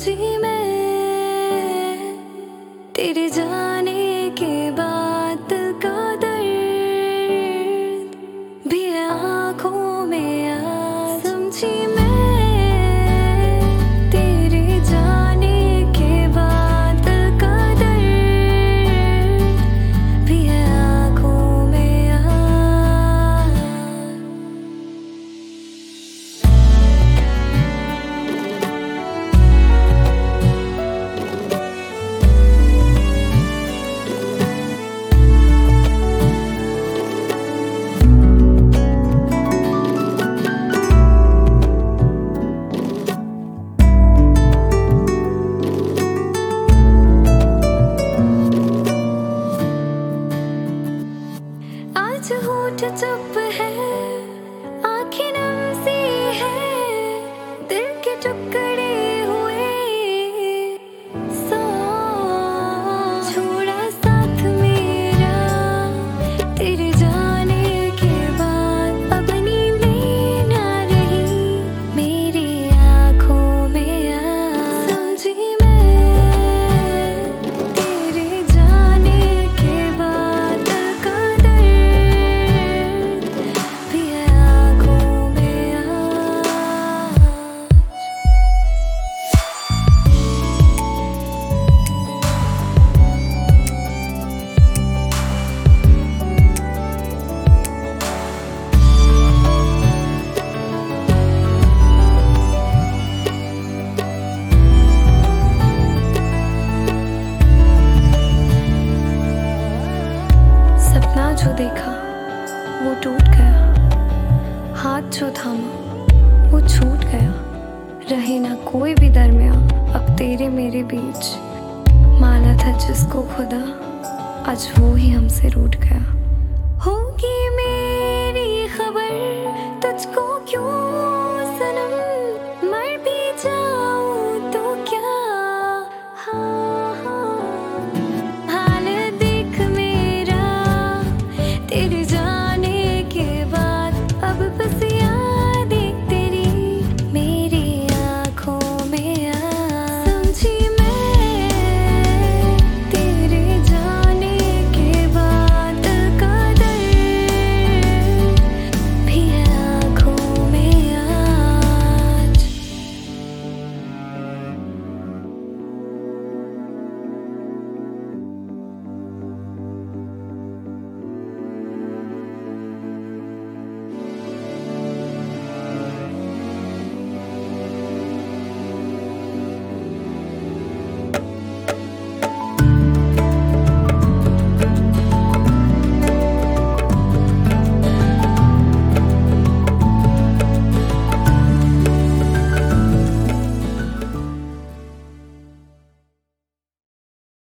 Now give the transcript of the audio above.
समझी मैं तेरे जाने के बाद का दर्द भी है आँखों में आ समझी मैं तेरे जाने के बाद का दर्द भी है आँखों में आ। आज होठ चुप है, आँखें नम सी है, दिल के टुकड़े हुए सो छोड़ा साथ मेरा तेरे जाने के बाद अब नींदें ना रही मेरी आँखों में आ समझी मैं तेरे जाने के बाद का दर्द भी है आँखों में आ। सपना जो देखा वो टूट गया, हाथ जो थामा वो छूट गया, रहे ना कोई भी दरमियां अब तेरे मेरे बीच। माना था जिसको खुदा आज वो ही हमसे रूठ गया। होगी